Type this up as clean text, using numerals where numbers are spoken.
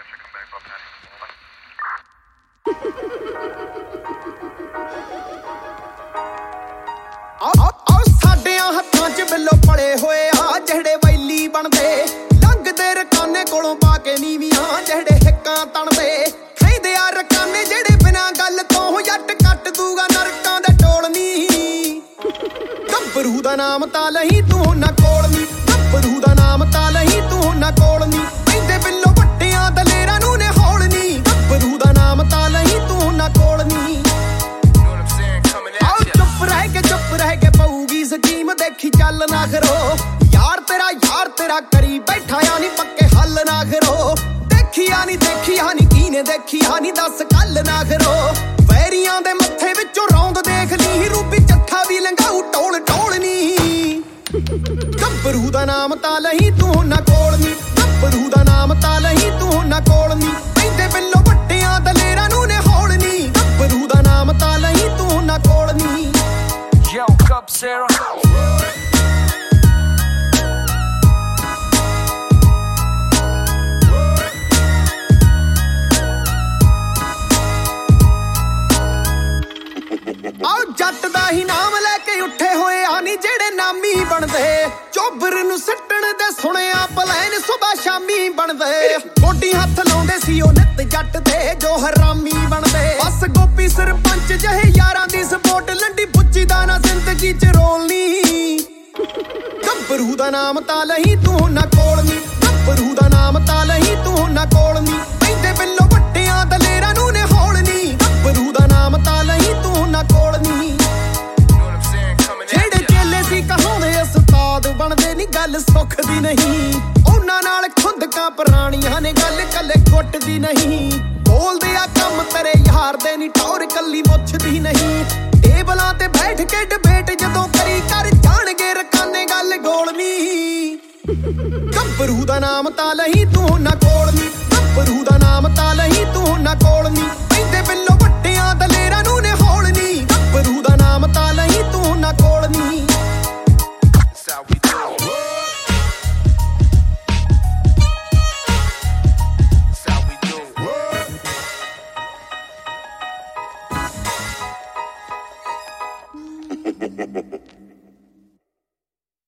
ਸਾਡਿਆਂ ਹੱਥਾਂ 'ਚ ਬਿੱਲੋ ਪੜੇ ਹੋਏ ਆ ਜਿਹੜੇ ਵੈਲੀ ਬਣਦੇ ਲੰਘਦੇ ਰਕਾਨੇ ਕੋਲੋਂ ਪਾ ਕੇ ਨੀਵੀਆਂ ਜਿਹੜੇ ਹਿੱਕਾਂ ਤਣਦੇ ਖੈਂਦੇ ਆ ਰਕਾਨੇ ਜਿਹੜੇ ਬਿਨਾਂ ਗੱਲ ਤੋਂ ਜੱਟ ਕੱਟ ਦੂਗਾ ਨਰਕਾਂ ਦੇ ਟੋਲਨੀ ਗੱਭਰੂ ਦਾ ਨਾਮ ਤਾਂ ਲਈ ਤੂੰ ਨਾ ਕੋਲਨੀ ਗੱਭਰੂ ਦਾ ਨਾਮ ਤਾਂ ਲਈ ਤੂੰ ਨਾ ਕੋਲਨੀ ਪੈਂਦੇ ਬਿੱਲੋ ਵੱਟਿਆਂ ਦਲੇਰਾਂ ਨੂੰ ਨੇ ਹੌਲਨੀ ਗੱਭਰੂ ਦਾ ਨਾਮ ਤਾਂ ਲਈ ਤੂੰ ਨਾ ਕੋਲਨੀ ਚੁੱਪ ਰਹਿ ਕੇ ਪਊਗੀ ਸਕੀਮ ਦੇਖੀ ਚੱਲ ਨਾ ਖਰੋ ਯਾਰ ਤੇਰਾ ਕਰੀ ਬੈਠਾ ਆ ਨੀ ਪੱਕੇ ਹੱਲ ਨਾ ਖਰੋ ਦੇਖਿਆ ਨੀ ਕੀਨੇ ਦੇਖਿਆ ਨੀ ਦੱਸ ਕੱਲ ਨਾ ਖਰੋ ਵੈਰੀਆਂ ਦੇ ਮੱਥੇ ਵਿੱਚੋਂ ਰੌਂਦ ਦੇਖ ਲਈ ਰੂਪੀ ਚੱਠਾ ਵੀ ਲੰਘਾਊ ਟੋਲ ਨੀ ਗੱਭਰੂ ਦਾ ਨਾਮ ਤਾਂ ਲਈ ਤੂੰ ਨਾ ਕੋਲਨੀ ਗੱਭਰੂ ਦਾ ਨਾਮ ਤਾਂ ਲਈ ਤੂੰ ਨਾ ਕੋਲਨੀ ਪੈਂਦੇ ਬਿੱਲੋ ਵੱਟਿਆਂ ਦਲੇਰਾਂ ਨੂੰ ਨੇ ਹੌਲਨੀ ਗੱਭਰੂ ਦਾ ਨਾਮ ਤਾਂ ਲਈ ਤੂੰ ਨਾ ਕੋਲਨੀ Yo, Cup Sarah. ਆਓ ਜੱਟ ਦਾ ਹੀ ਨਾਮ ਲੈ ਕੇ ਉੱਠੇ ਹੋਏ ਆ ਨੀ ਜਿਹੜੇ ਨਾਮੀ ਬਣਦੇ ਚੋਬਰ ਨੂੰ ਸੱਟਣ ਦੇ ਸੁਣਿਆ ਪਲੈਨ ਸੁਬਾ ਸ਼ਾਮੀ ਬਣਦੇ ਗੋਡੀ ਹੱਥ ਲਾਉਂਦੇ ਸੀ ਉਹ ਨਿੱਤ ਜੱਟ ਦੇ ਜੋ ਹਰਾਮੀ ਬਣਦੇ ਬਸ ਗੋਪੀ ਸਰਪੰਚ ਜਿਹੇ ਯਾਰਾਂ ਦੀ ਸਪੋਰਟ ਲੰਡੀ ਪੁੱਚੀ ਦਾ ਨਾ ਜ਼ਿੰਦਗੀ ਚ ਰੋਲ ਨੀ ਗੱਭਰੂ ਦਾ ਨਾਮ ਤਾਂ ਲਈ ਤੂੰ ਨਾ ਕੋਲਨੀ ਗੱਭਰੂ ਦਾ ਨਾਮ ਤਾਂ ਲਈ ਤੂੰ ਨਾ ਕੋਲਨੀ ਪੈਂਦੇ ਬਿੱਲੋ ਵੱਟਿਆਂ ਦਲੇਰਾਂ ਨੂੰ ਨੇ ਹੌਲਨੀ ਗੱਭਰੂ ਦਾ ਨਾਮ ਤਾਂ ਲਈ ਤੂੰ ਨਾ ਕੋਲਨੀ ਜਿਹੜੇ ਚੇਲੇ ਸੀ ਕਹਾਉਂਦੇ ਉਸਤਾਦ ਬਣਦੇ ਨੀ ਗੱਲ ਸੁੱਖ ਦੀ ਨਹੀਂ ਉਹਨਾਂ ਨਾਲ ਖੁੰਦਕਾਂ ਪੁਰਾਣੀਆਂ ਨੇ ਗੱਲ ਕੱਲੇ ਗੁੱਟ ਦੀ ਨਹੀਂ ਬੋਲਦੇ ਆ ਕੰਮ ਤੇਰੇ ਯਾਰ ਦੇ ਨੀ ਟੌਰ ਕੱਲੀ ਮੁੱਛਦੀ ਨਹੀਂ ਟੇਬਲਾਂ ਤੇ ਬੈਠ ਕੇ ਡਿਬੇਟ ਜਦੋਂ ਕਰੀ ਕਰ ਜਾਣਗੇ ਰਕਾਨੇ ਗੱਲ ਗੋਲਨੀ ਗੱਭਰੂ ਦਾ ਨਾਮ ਤਾਂ ਲਈ ਤੂੰ ਨਾ ਕੋਲ